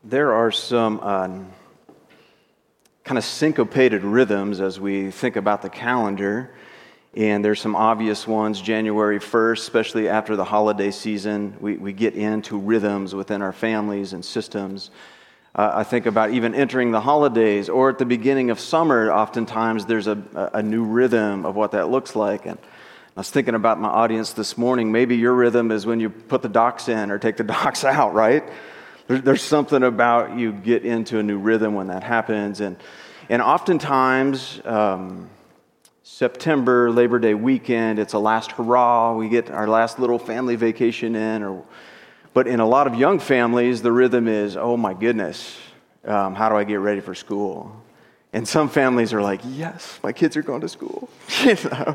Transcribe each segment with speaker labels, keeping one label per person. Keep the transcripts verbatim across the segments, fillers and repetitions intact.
Speaker 1: There are some uh, kind of syncopated rhythms as we think about the calendar, and there's some obvious ones. January first, especially after the holiday season, we, we get into rhythms within our families and systems. Uh, I think about even entering the holidays, or at the beginning of summer, oftentimes there's a, a new rhythm of what that looks like. And I was thinking about my audience this morning. Maybe your rhythm is when you put the docks in or take the docks out, right? There's something about you get into a new rhythm when that happens. And and oftentimes, um, September, Labor Day weekend, it's a last hurrah. We get our last little family vacation in. Or, but in a lot of young families, the rhythm is, oh my goodness, um, how do I get ready for school? And some families are like, yes, my kids are going to school. you know?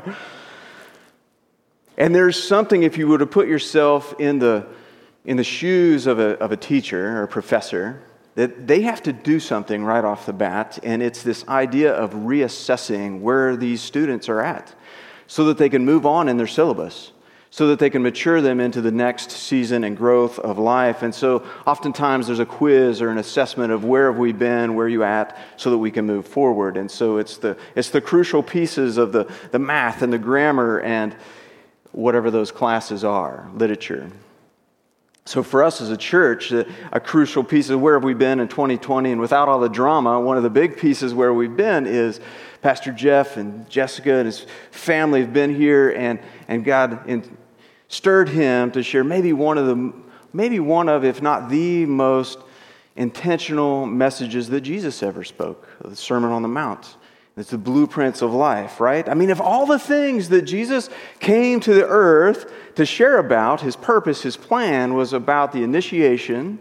Speaker 1: And there's something, if you were to put yourself in the in the shoes of a of a teacher or a professor, that they have to do something right off the bat, and it's this idea of reassessing where these students are at so that they can move on in their syllabus, so that they can mature them into the next season and growth of life. And so oftentimes there's a quiz or an assessment of where have we been, where are you at, so that we can move forward. And so it's the it's the crucial pieces of the, the math and the grammar and whatever those classes are, literature. So for us as a church, a, a crucial piece of where have we been in twenty twenty, and without all the drama, one of the big pieces where we've been is Pastor Jeff and Jessica and his family have been here, and, and God in, stirred him to share maybe one of the, maybe one of, if not the most intentional messages that Jesus ever spoke, the Sermon on the Mount. It's the blueprints of life, right? I mean, if all the things that Jesus came to the earth to share about, his purpose, his plan was about the initiation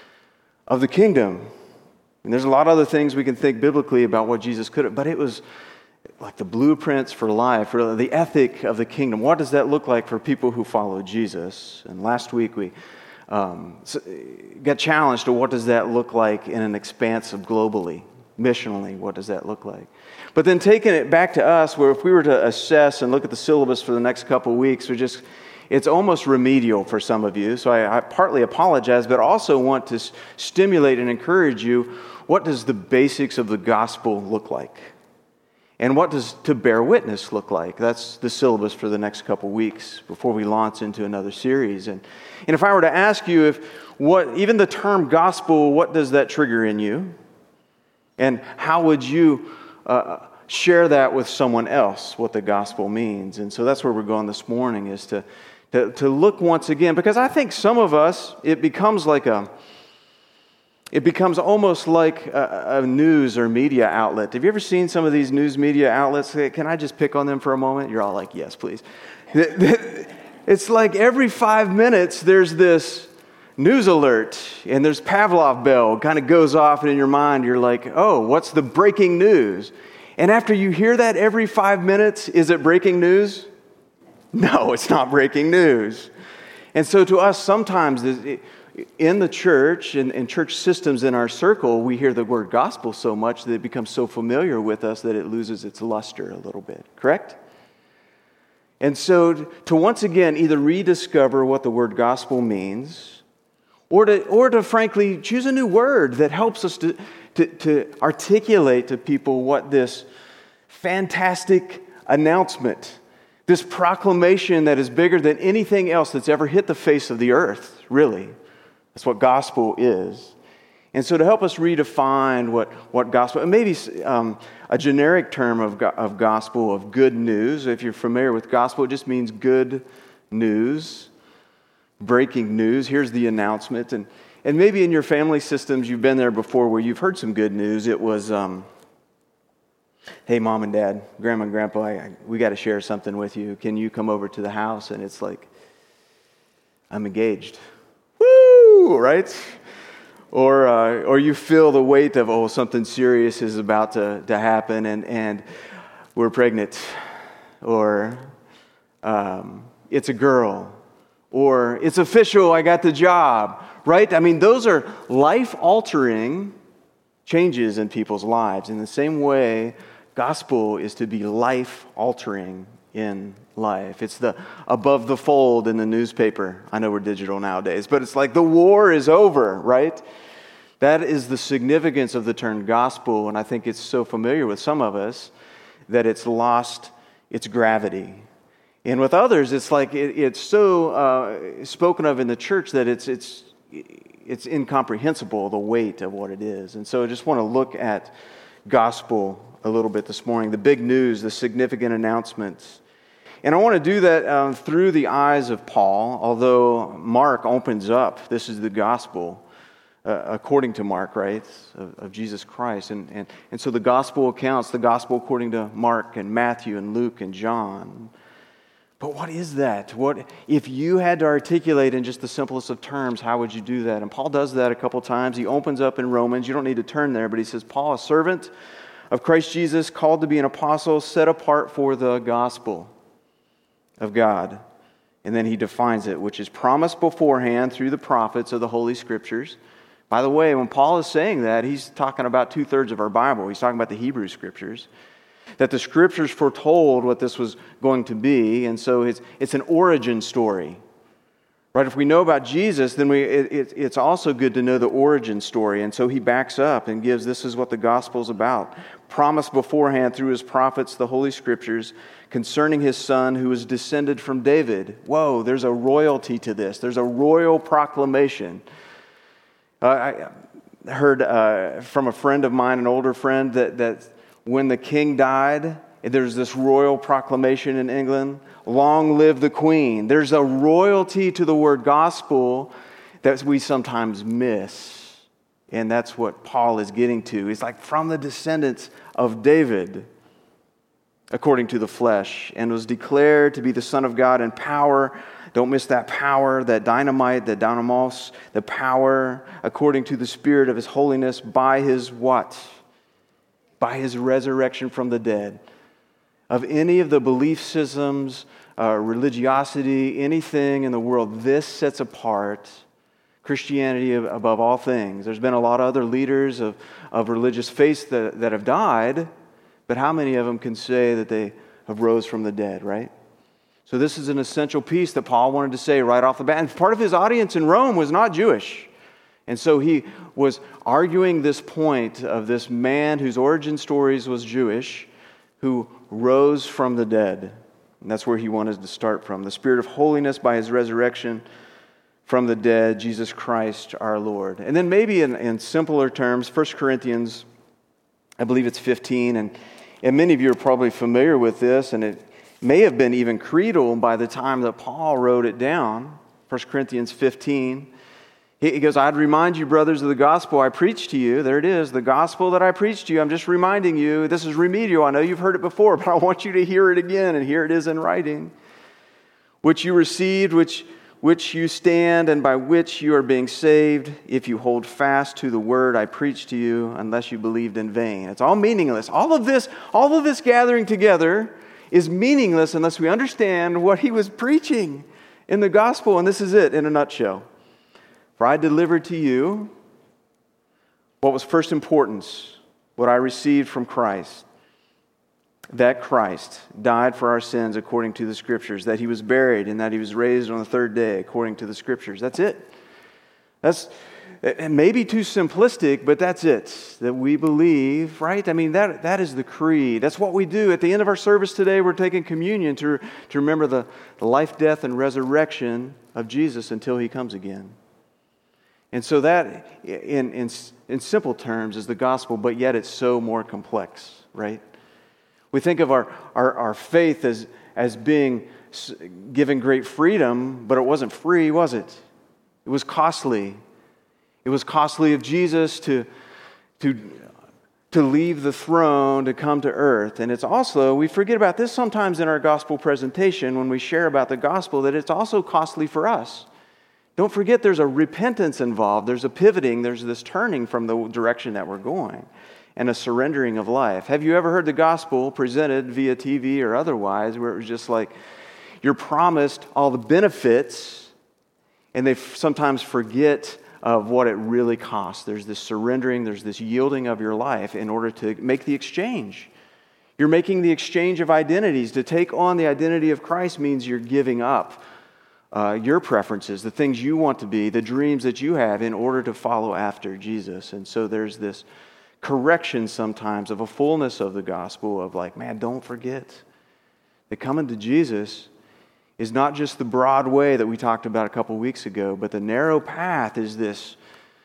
Speaker 1: of the kingdom. And there's a lot of other things we can think biblically about what Jesus could have, but it was like the blueprints for life, or the ethic of the kingdom. What does that look like for people who follow Jesus? And last week we um, got challenged to what does that look like in an expanse of globally, missionally, what does that look like? But then taking it back to us, where if we were to assess and look at the syllabus for the next couple of weeks, we just it's almost remedial for some of you. So I, I partly apologize, but also want to s- stimulate and encourage you. What does the basics of the gospel look like? And what does to bear witness look like? That's the syllabus for the next couple of weeks before we launch into another series. And, and if I were to ask you if what even the term gospel, what does that trigger in you? And how would you uh, share that with someone else, what the gospel means? And so that's where we're going this morning, is to, to, to look once again, because I think some of us, it becomes like a, it becomes almost like a, a news or media outlet. Have you ever seen some of these news media outlets? Can I just pick on them for a moment? You're all like, yes, please. It's like every five minutes there's this news alert, and there's Pavlov bell kind of goes off, and in your mind you're like, oh, what's the breaking news? And after you hear that every five minutes, is it breaking news? No, it's not breaking news. And so to us, sometimes in the church and in church systems in our circle, we hear the word gospel so much that it becomes so familiar with us that it loses its luster a little bit, correct? And so to once again either rediscover what the word gospel means, Or to, or to frankly choose a new word that helps us to, to, to articulate to people what this fantastic announcement, this proclamation that is bigger than anything else that's ever hit the face of the earth, really. That's what gospel is. And so to help us redefine what, what gospel, and maybe um, a generic term of, of gospel, of good news. If you're familiar with gospel, it just means good news. Breaking news, here's the announcement. And and maybe in your family systems, you've been there before where you've heard some good news. It was, um, hey, mom and dad, grandma and grandpa, I, we got to share something with you. Can you come over to the house? And it's like, I'm engaged. Woo, right? Or uh, or you feel the weight of, oh, something serious is about to, to happen, and, and we're pregnant. Or um, it's a girl. Or it's official, I got the job, right? I mean, those are life-altering changes in people's lives. In the same way, gospel is to be life-altering in life. It's the above the fold in the newspaper. I know we're digital nowadays, but it's like the war is over, right? That is the significance of the term gospel, and I think it's so familiar with some of us that it's lost its gravity. And with others, it's like it, it's so uh, spoken of in the church that it's it's it's incomprehensible, the weight of what it is. And so I just want to look at gospel a little bit this morning, the big news, the significant announcements. And I want to do that um, through the eyes of Paul, although Mark opens up, this is the gospel, uh, according to Mark, right, of, of Jesus Christ. And, and, and so the gospel accounts, the gospel according to Mark and Matthew and Luke and John. But what is that? What if you had to articulate in just the simplest of terms, how would you do that? And Paul does that a couple times. He opens up in Romans. You don't need to turn there, but he says, Paul, a servant of Christ Jesus, called to be an apostle, set apart for the gospel of God. And then he defines it, which is promised beforehand through the prophets of the Holy Scriptures. By the way, when Paul is saying that, he's talking about two-thirds of our Bible. He's talking about the Hebrew Scriptures. That the Scriptures foretold what this was going to be, and so it's it's an origin story. Right? If we know about Jesus, then we it, it, it's also good to know the origin story. And so he backs up and gives, this is what the gospel is about. Promised beforehand through his prophets, the Holy Scriptures, concerning his Son who was descended from David. Whoa, there's a royalty to this. There's a royal proclamation. Uh, I heard uh, from a friend of mine, an older friend, that, that when the king died, there's this royal proclamation in England, long live the Queen. There's a royalty to the word gospel that we sometimes miss. And that's what Paul is getting to. He's like, from the descendants of David, according to the flesh, and was declared to be the Son of God in power. Don't miss that power, that dynamite, that dynamos, the power according to the Spirit of His holiness by His what? By His resurrection from the dead. Of any of the belief systems, uh, religiosity, anything in the world, this sets apart Christianity above all things. There's been a lot of other leaders of, of religious faiths that, that have died, but how many of them can say that they have rose from the dead, right? So this is an essential piece that Paul wanted to say right off the bat. And part of his audience in Rome was not Jewish. And so he was arguing this point of this man whose origin stories was Jewish, who rose from the dead. And that's where he wanted to start from. The Spirit of holiness by His resurrection from the dead, Jesus Christ our Lord. And then maybe in, in simpler terms, First Corinthians, I believe it's fifteen, and, and many of you are probably familiar with this, and it may have been even creedal by the time that Paul wrote it down. First Corinthians fifteen. He goes, I'd remind you, brothers, of the gospel I preached to you. There it is, the gospel that I preached to you. I'm just reminding you, this is remedial. I know you've heard it before, but I want you to hear it again. And here it is in writing. Which you received, which, which you stand, and by which you are being saved, if you hold fast to the word I preached to you, unless you believed in vain. It's all meaningless. All of this, all of this gathering together is meaningless unless we understand what he was preaching in the gospel. And this is it in a nutshell. For I delivered to you what was first importance, what I received from Christ, that Christ died for our sins according to the Scriptures, that He was buried, and that He was raised on the third day according to the Scriptures. That's it. That's it may be too simplistic, but that's it. That we believe, right? I mean, that that is the creed. That's what we do. At the end of our service today, we're taking communion to, to remember the, the life, death, and resurrection of Jesus until He comes again. And so that, in, in, in simple terms, is the gospel, but yet it's so more complex, right? We think of our, our, our faith as, as being given great freedom, but it wasn't free, was it? It was costly. It was costly of Jesus to, to, to leave the throne to come to earth. And it's also, we forget about this sometimes in our gospel presentation when we share about the gospel, that it's also costly for us. Don't forget there's a repentance involved. There's a pivoting. There's this turning from the direction that we're going and a surrendering of life. Have you ever heard the gospel presented via T V or otherwise where it was just like you're promised all the benefits and they sometimes forget of what it really costs? There's this surrendering. There's this yielding of your life in order to make the exchange. You're making the exchange of identities. To take on the identity of Christ means you're giving up uh, your preferences, the things you want to be, the dreams that you have in order to follow after Jesus. And so there's this correction sometimes of a fullness of the gospel of like, man, don't forget that coming to Jesus is not just the broad way that we talked about a couple weeks ago, but the narrow path is this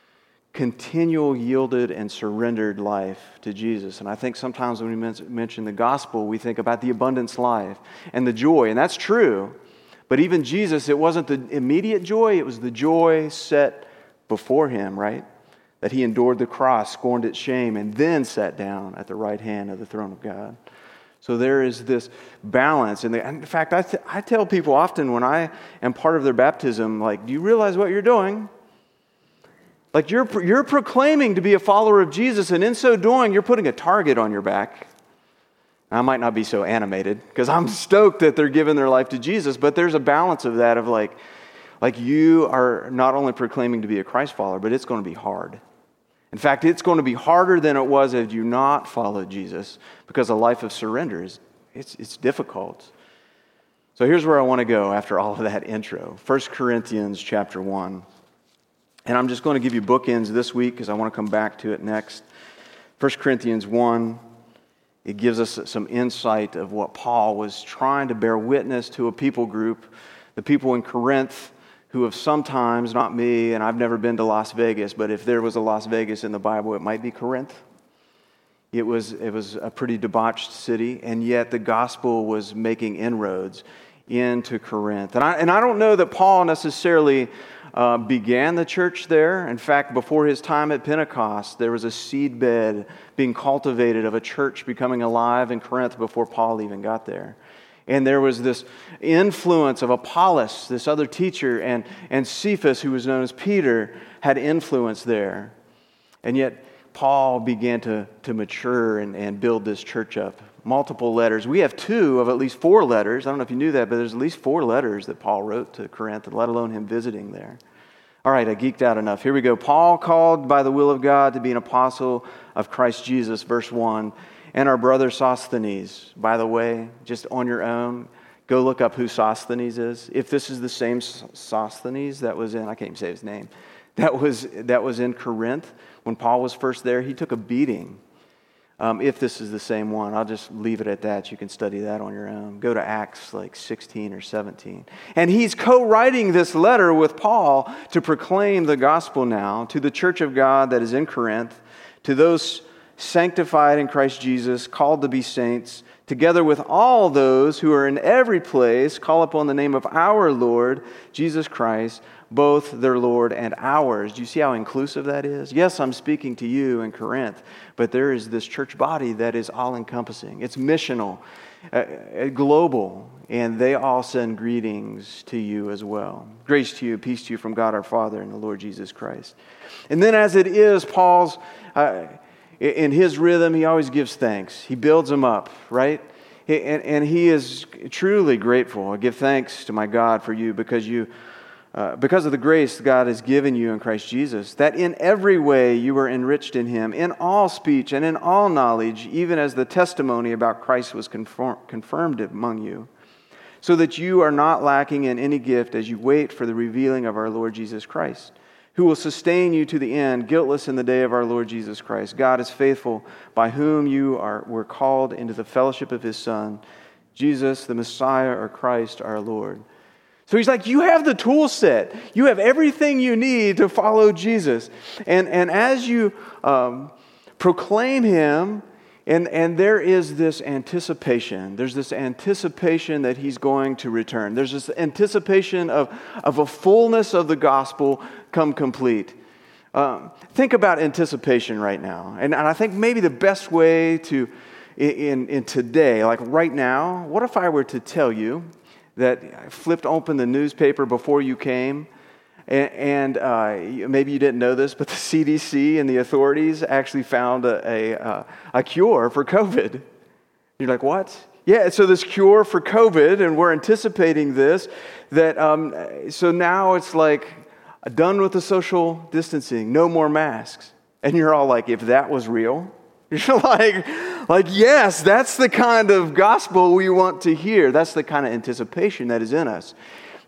Speaker 1: continual yielded and surrendered life to Jesus. And I think sometimes when we mention the gospel, we think about the abundance life and the joy, and that's true. But even Jesus, it wasn't the immediate joy, it was the joy set before him, right? That he endured the cross, scorned its shame, and then sat down at the right hand of the throne of God. So there is this balance. And in fact, I, th- I tell people often when I am part of their baptism, like, do you realize what you're doing? Like, you're, you're proclaiming to be a follower of Jesus, and in so doing, you're putting a target on your back. I might not be so animated, because I'm stoked that they're giving their life to Jesus, but there's a balance of that of like, like you are not only proclaiming to be a Christ follower, but it's going to be hard. In fact, it's going to be harder than it was if you not followed Jesus, because a life of surrender is it's, it's difficult. So here's where I want to go after all of that intro. First Corinthians chapter one. And I'm just going to give you bookends this week because I want to come back to it next. First Corinthians one, it gives us some insight of what Paul was trying to bear witness to a people group, the people in Corinth, who have sometimes, not me, and I've never been to Las Vegas, but if there was a Las Vegas in the Bible, it might be Corinth. It was, it was a pretty debauched city, and yet the gospel was making inroads into Corinth. And I, and I don't know that Paul necessarily uh, began the church there. In fact, before his time at Pentecost, there was a seedbed being cultivated of a church becoming alive in Corinth before Paul even got there. And there was this influence of Apollos, this other teacher, and, and Cephas, who was known as Peter, had influence there. And yet, Paul began to, to mature and, and build this church up. Multiple letters. We have two of at least four letters. I don't know if you knew that, but there's at least four letters that Paul wrote to Corinth, let alone him visiting there. All right, I geeked out enough. Here we go. Paul, called by the will of God to be an apostle of Christ Jesus, verse one. And our brother Sosthenes, by the way, just on your own, go look up who Sosthenes is. If this is the same Sosthenes that was in, I can't even say his name, that was that was in Corinth when Paul was first there, he took a beating. Um, if this is the same one, I'll just leave it at that. You can study that on your own. Go to Acts like sixteen or seventeen. And he's co-writing this letter with Paul to proclaim the gospel now to the church of God that is in Corinth, to those sanctified in Christ Jesus, called to be saints, together with all those who are in every place, call upon the name of our Lord, Jesus Christ, both their Lord and ours. Do you see how inclusive that is? Yes, I'm speaking to you in Corinth, but there is this church body that is all-encompassing. It's missional, uh, global, and they all send greetings to you as well. Grace to you, peace to you from God our Father and the Lord Jesus Christ. And then as it is, Paul's... Uh, In his rhythm, he always gives thanks. He builds them up, right? And, and he is truly grateful. I give thanks to my God for you because you, uh, because of the grace God has given you in Christ Jesus, that in every way you were enriched in him, in all speech and in all knowledge, even as the testimony about Christ was confirm, confirmed among you, so that you are not lacking in any gift as you wait for the revealing of our Lord Jesus Christ, who will sustain you to the end, guiltless in the day of our Lord Jesus Christ. God is faithful, by whom you are were called into the fellowship of his Son, Jesus, the Messiah, or Christ, our Lord. So he's like, you have the tool set. You have everything you need to follow Jesus. And, and as you um, proclaim him, And and there is this anticipation. There's this anticipation that he's going to return. There's this anticipation of, of a fullness of the gospel come complete. Um, think about anticipation right now. And, and I think maybe the best way to, in, in today, like right now, what if I were to tell you that I flipped open the newspaper before you came, And, and uh, maybe you didn't know this, but the C D C and the authorities actually found a, a, a cure for COVID. You're like, what? Yeah, so this cure for COVID, and we're anticipating this, that um, so now it's like done with the social distancing, no more masks. And you're all like, if that was real? You're like, like, yes, that's the kind of gospel we want to hear. That's the kind of anticipation that is in us.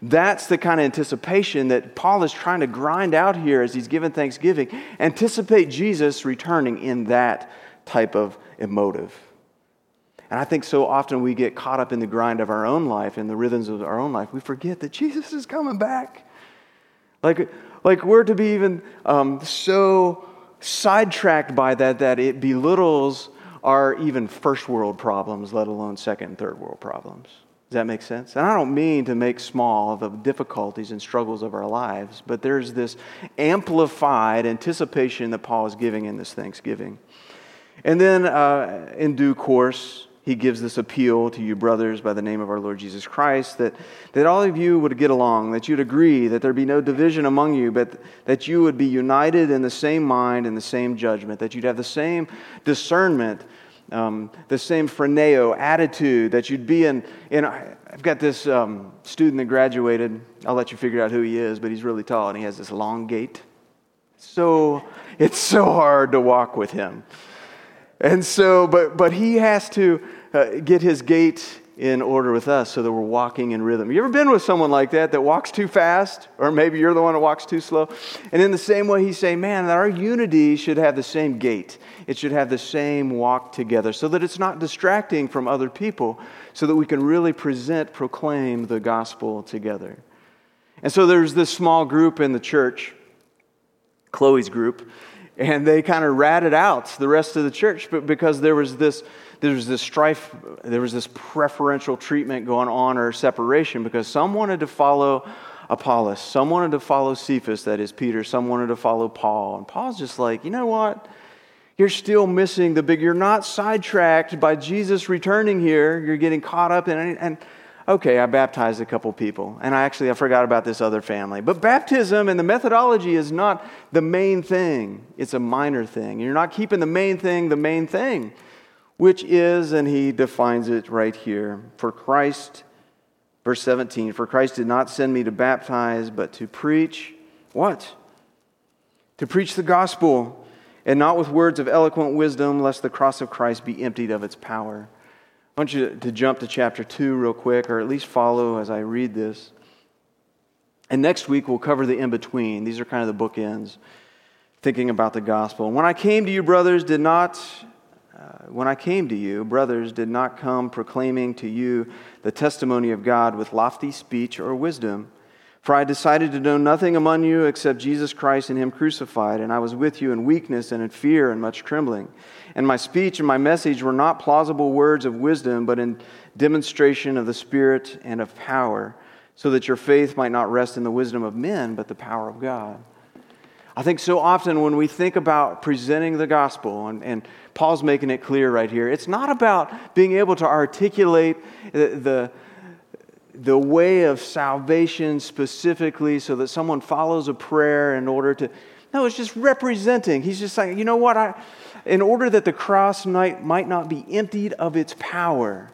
Speaker 1: That's the kind of anticipation that Paul is trying to grind out here as he's given thanksgiving. Anticipate Jesus returning in that type of emotive. And I think so often we get caught up in the grind of our own life, in the rhythms of our own life. We forget that Jesus is coming back. Like, like we're to be even um, so sidetracked by that that it belittles our even first world problems, let alone second and third world problems. Does that make sense? And I don't mean to make small the difficulties and struggles of our lives, but there's this amplified anticipation that Paul is giving in this Thanksgiving. And then uh, in due course, he gives this appeal to you brothers by the name of our Lord Jesus Christ, that, that all of you would get along, that you'd agree, that there be no division among you, but that you would be united in the same mind and the same judgment, that you'd have the same discernment, um, the same phroneo attitude, that you'd be in, in I've got this um, student that graduated. I'll let you figure out who he is, but he's really tall and he has this long gait. So it's so hard to walk with him. And so, but but he has to uh, get his gait in order with us so that we're walking in rhythm. You ever been with someone like that that walks too fast? Or maybe you're the one that walks too slow? And in the same way, he's saying, man, that our unity should have the same gait. It should have the same walk together so that it's not distracting from other people, so that we can really present, proclaim the gospel together. And so there's this small group in the church, Chloe's group, and they kind of ratted out the rest of the church, but because there was this there was this strife, there was this preferential treatment going on, or separation, because some wanted to follow Apollos, some wanted to follow Cephas, that is Peter, some wanted to follow Paul. And Paul's just like, you know what? You're still missing the big, you're not sidetracked by Jesus returning here. You're getting caught up in it. And okay, I baptized a couple people, and I actually I forgot about this other family. But baptism and the methodology is not the main thing. It's a minor thing. You're not keeping the main thing the main thing, which is, and he defines it right here, for Christ, verse seventeen, for Christ did not send me to baptize, but to preach, what? To preach the gospel, and not with words of eloquent wisdom, lest the cross of Christ be emptied of its power. I want you to jump to chapter two real quick, or at least follow as I read this. And next week we'll cover the in-between. These are kind of the bookends, thinking about the gospel. When I came to you, brothers, did not, uh, when I came to you, brothers, did not come proclaiming to you the testimony of God with lofty speech or wisdom. For I decided to know nothing among you except Jesus Christ and Him crucified, and I was with you in weakness and in fear and much trembling. And my speech and my message were not plausible words of wisdom, but in demonstration of the Spirit and of power, so that your faith might not rest in the wisdom of men, but the power of God. I think so often when we think about presenting the gospel, and, and Paul's making it clear right here, it's not about being able to articulate the, the the way of salvation specifically so that someone follows a prayer in order to... No, it's just representing. He's just saying, you know what? I, in order that the cross might, might not be emptied of its power,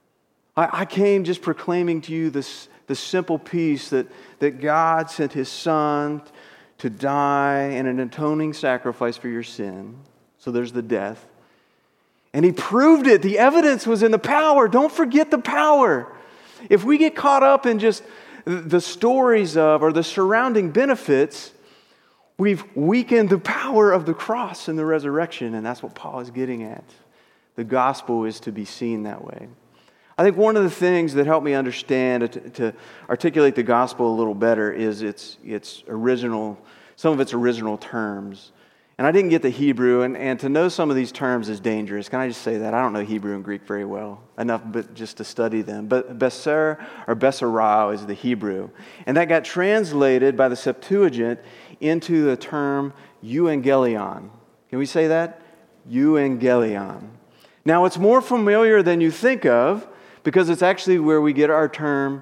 Speaker 1: I, I came just proclaiming to you this, the simple peace that, that God sent His Son to die in an atoning sacrifice for your sin. So there's the death. And He proved it. The evidence was in the power. Don't forget the power. If we get caught up in just the stories of or the surrounding benefits, we've weakened the power of the cross and the resurrection, and that's what Paul is getting at. The gospel is to be seen that way. I think one of the things that helped me understand, to, to articulate the gospel a little better, is its its original, some of its original terms. And I didn't get the Hebrew, and, and to know some of these terms is dangerous. Can I just say that? I don't know Hebrew and Greek very well, enough but just to study them. But Beser or Beserau is the Hebrew. And that got translated by the Septuagint into the term euangelion. Can we say that? Euangelion. Now, it's more familiar than you think of, because it's actually where we get our term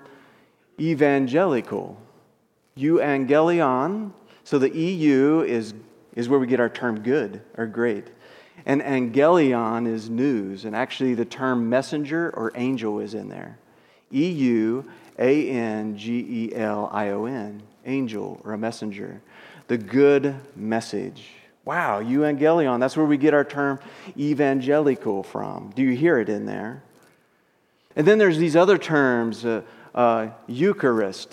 Speaker 1: evangelical. Euangelion. So the E U is is where we get our term good or great. And angelion is news. And actually the term messenger or angel is in there. E U A N G E L I O N. Angel or a messenger. The good message. Wow, euangelion. That's where we get our term evangelical from. Do you hear it in there? And then there's these other terms. Uh, uh, Eucharist.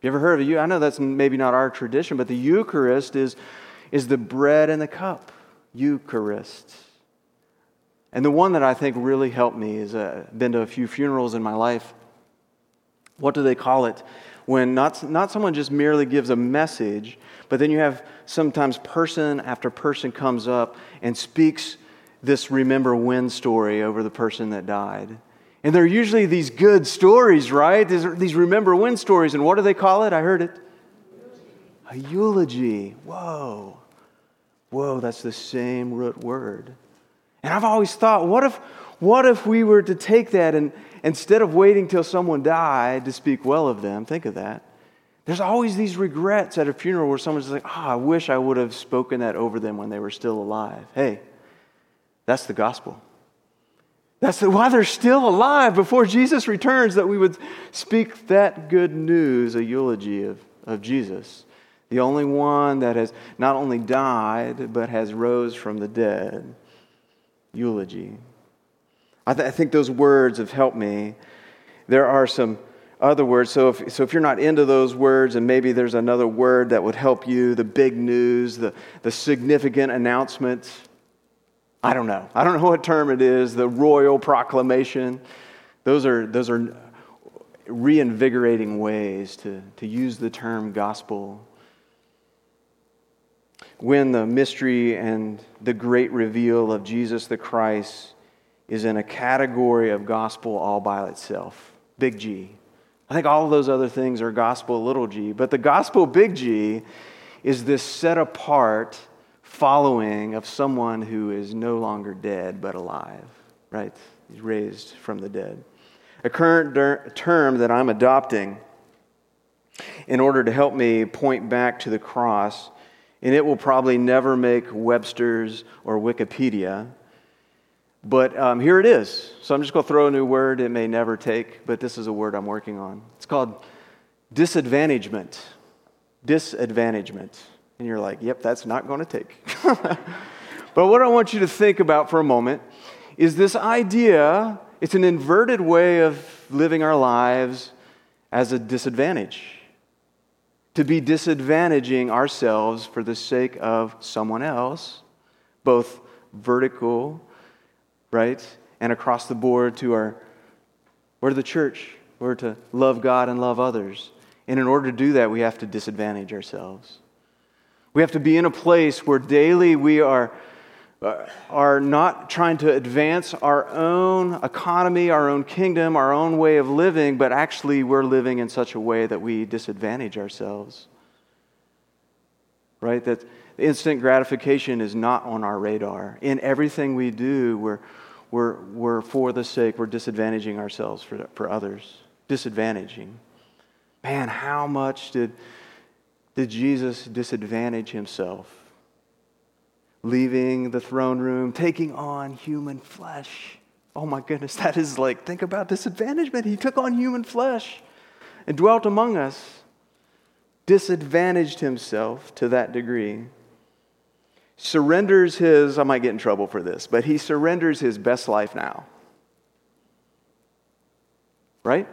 Speaker 1: You ever heard of it? I know that's maybe not our tradition, but the Eucharist is, is the bread and the cup. Eucharist. And the one that I think really helped me is uh, been to a few funerals in my life. What do they call it? When not, not someone just merely gives a message, but then you have sometimes person after person comes up and speaks this remember when story over the person that died. And they're usually these good stories, right? These, these remember when stories. And what do they call it? I heard it. A eulogy. Whoa. Whoa, that's the same root word. And I've always thought, what if, what if we were to take that and instead of waiting till someone died to speak well of them, think of that. There's always these regrets at a funeral where someone's like, oh, I wish I would have spoken that over them when they were still alive. Hey, that's the gospel. That's why they're still alive before Jesus returns, that we would speak that good news, a eulogy of, of Jesus. The only one that has not only died, but has rose from the dead. Eulogy. I, th- I think those words have helped me. There are some other words. So if, so if you're not into those words, and maybe there's another word that would help you, the big news, the, the significant announcement. I don't know. I don't know what term it is, the royal proclamation. Those are those are reinvigorating ways to, to use the term gospel. When the mystery and the great reveal of Jesus the Christ is in a category of gospel all by itself, big G. I think all of those other things are gospel little g, but the gospel big G is this set apart following of someone who is no longer dead but alive, right? He's raised from the dead. A current der- term that I'm adopting in order to help me point back to the cross, and it will probably never make Webster's or Wikipedia, but um, here it is. So I'm just going to throw a new word it may never take, but this is a word I'm working on. It's called disadvantagement. Disadvantagement. And you're like, yep, that's not going to take. But what I want you to think about for a moment is this idea, it's an inverted way of living our lives as a disadvantage. To be disadvantaging ourselves for the sake of someone else, both vertical, right, and across the board to our, we're the church. We're to love God and love others. And in order to do that, we have to disadvantage ourselves. We have to be in a place where daily we are, uh, are not trying to advance our own economy, our own kingdom, our own way of living, but actually we're living in such a way that we disadvantage ourselves. Right? That instant gratification is not on our radar. In everything we do, we're, we're, we're for the sake, we're disadvantaging ourselves for, for others. Disadvantaging. Man, how much did... Did Jesus disadvantage himself? Leaving the throne room, taking on human flesh. Oh my goodness, that is like, think about disadvantagement. He took on human flesh and dwelt among us. Disadvantaged himself to that degree. Surrenders his, I might get in trouble for this, but he surrenders his best life now. Right?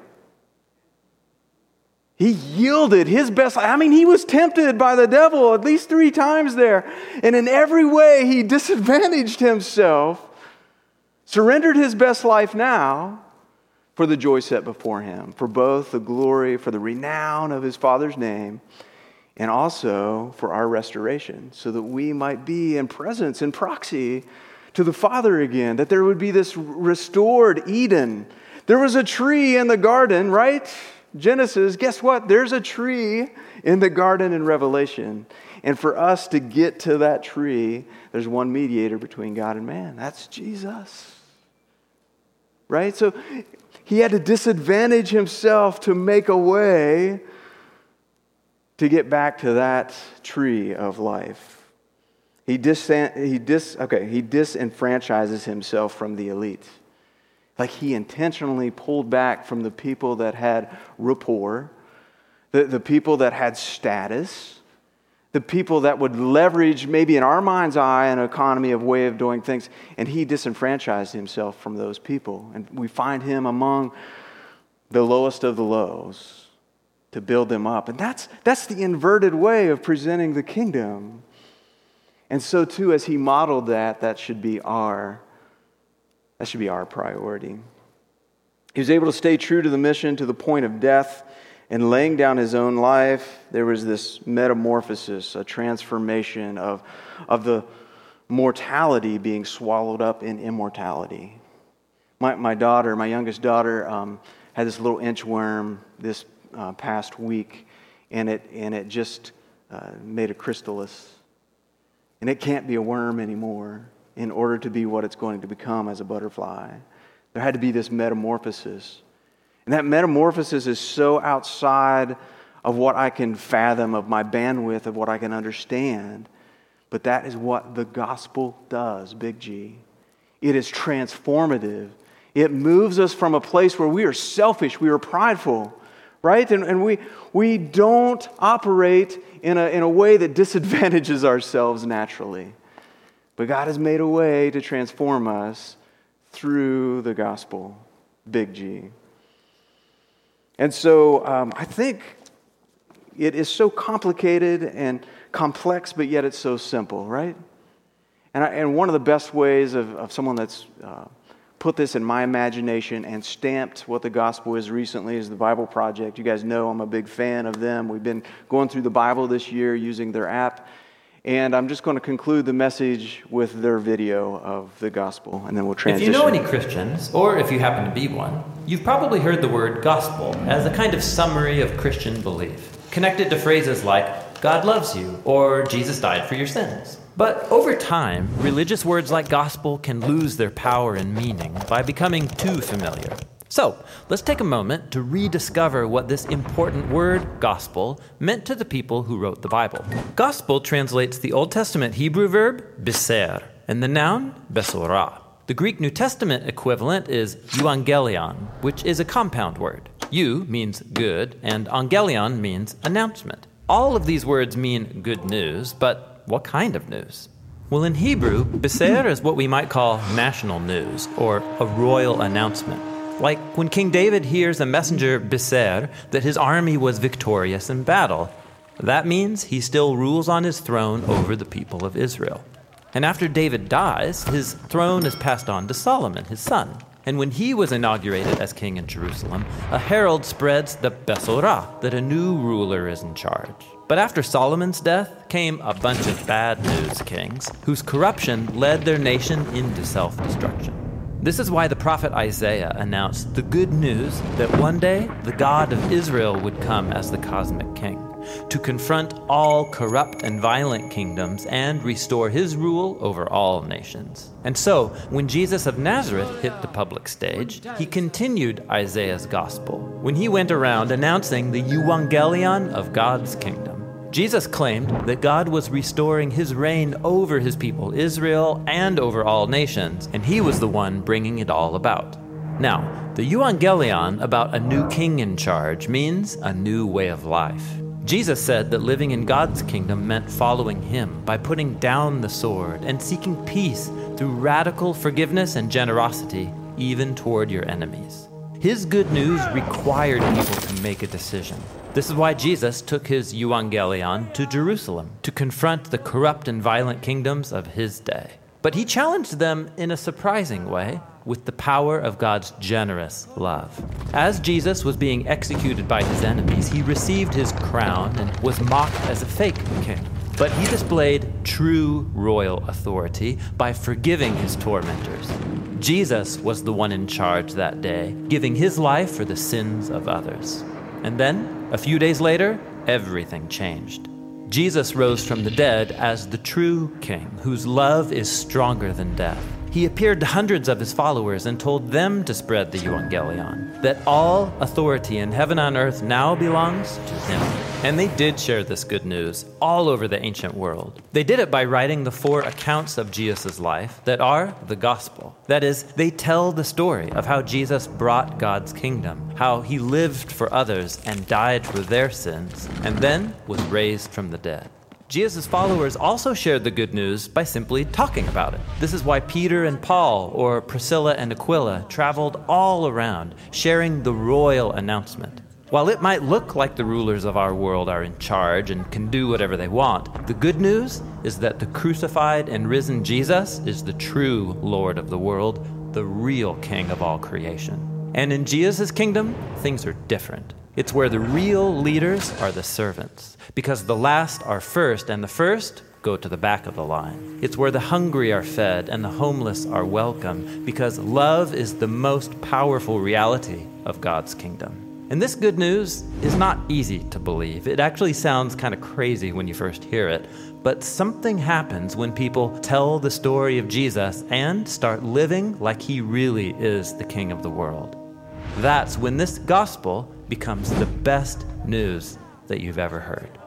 Speaker 1: He yielded his best life. I mean, he was tempted by the devil at least three times there. And in every way, he disadvantaged himself, surrendered his best life now for the joy set before him, for both the glory, for the renown of his Father's name, and also for our restoration, so that we might be in presence, in proxy to the Father again, that there would be this restored Eden. There was a tree in the garden, right? Genesis, guess what? There's a tree in the garden in Revelation. And for us to get to that tree, there's one mediator between God and man. That's Jesus. Right? So he had to disadvantage himself to make a way to get back to that tree of life. He dis, he dis, okay, he disenfranchises himself from the elite. Like he intentionally pulled back from the people that had rapport, the, the people that had status, the people that would leverage, maybe in our mind's eye, an economy of way of doing things. And he disenfranchised himself from those people. And we find him among the lowest of the lows. to build them up. And that's, that's the inverted way of presenting the kingdom. And so too, as he modeled that, that should be our, that should be our priority. He was able to stay true to the mission to the point of death, and laying down his own life. There was this metamorphosis, a transformation of, of the mortality being swallowed up in immortality. My, my daughter, my youngest daughter, um, had this little inchworm this uh, past week, and it and it just uh, made a chrysalis. And it can't be a worm anymore in order to be what it's going to become as a butterfly. There had to be this metamorphosis. And that metamorphosis is so outside of what I can fathom, of my bandwidth, of what I can understand. But that is what the gospel does, big G. It is transformative. It moves us from a place where we are selfish, we are prideful, right? And, and we, we don't operate in a, in a way that disadvantages ourselves naturally. But God has made a way to transform us through the gospel, big G. And so um, I think it is so complicated and complex, but yet it's so simple, right? And, I, and one of the best ways of, of someone that's uh, put this in my imagination and stamped what the gospel is recently is the Bible Project. You guys know I'm a big fan of them. We've been going through the Bible this year using their app. And I'm just going to conclude the message with their video of the gospel, and then we'll transition.
Speaker 2: If you know any Christians, or if you happen to be one, you've probably heard the word gospel as a kind of summary of Christian belief, connected to phrases like, God loves you, or Jesus died for your sins. But over time, religious words like gospel can lose their power and meaning by becoming too familiar. So, let's take a moment to rediscover what this important word, gospel, meant to the people who wrote the Bible. Gospel translates the Old Testament Hebrew verb, biser, and the noun, besorah. The Greek New Testament equivalent is euangelion, which is a compound word. Eu means good, and angelion means announcement. All of these words mean good news, but what kind of news? Well, in Hebrew, biser is what we might call national news, or a royal announcement. Like when King David hears a messenger biser that his army was victorious in battle. That means he still rules on his throne over the people of Israel. And after David dies, his throne is passed on to Solomon, his son. And when he was inaugurated as king in Jerusalem, a herald spreads the besorah, that a new ruler is in charge. But after Solomon's death came a bunch of bad news kings, whose corruption led their nation into self-destruction. This is why the prophet Isaiah announced the good news that one day the God of Israel would come as the cosmic king, to confront all corrupt and violent kingdoms and restore his rule over all nations. And so, when Jesus of Nazareth hit the public stage, he continued Isaiah's gospel when he went around announcing the euangelion of God's kingdom. Jesus claimed that God was restoring his reign over his people Israel and over all nations, and he was the one bringing it all about. Now, the euangelion about a new king in charge means a new way of life. Jesus said that living in God's kingdom meant following him by putting down the sword and seeking peace through radical forgiveness and generosity, even toward your enemies. His good news required people to make a decision. This is why Jesus took his euangelion to Jerusalem to confront the corrupt and violent kingdoms of his day. But he challenged them in a surprising way with the power of God's generous love. As Jesus was being executed by his enemies, he received his crown and was mocked as a fake king. But he displayed true royal authority by forgiving his tormentors. Jesus was the one in charge that day, giving his life for the sins of others. And then, a few days later, everything changed. Jesus rose from the dead as the true king, whose love is stronger than death. He appeared to hundreds of his followers and told them to spread the euangelion, that all authority in heaven and earth now belongs to him. And they did share this good news all over the ancient world. They did it by writing the four accounts of Jesus' life that are the gospel. That is, they tell the story of how Jesus brought God's kingdom, how he lived for others and died for their sins, and then was raised from the dead. Jesus' followers also shared the good news by simply talking about it. This is why Peter and Paul, or Priscilla and Aquila, traveled all around, sharing the royal announcement. While it might look like the rulers of our world are in charge and can do whatever they want, the good news is that the crucified and risen Jesus is the true Lord of the world, the real King of all creation. And in Jesus' kingdom, things are different. It's where the real leaders are the servants, because the last are first, and the first go to the back of the line. It's where the hungry are fed and the homeless are welcome, because love is the most powerful reality of God's kingdom. And this good news is not easy to believe. It actually sounds kind of crazy when you first hear it, but something happens when people tell the story of Jesus and start living like he really is the King of the world. That's when this gospel becomes the best news that you've ever heard.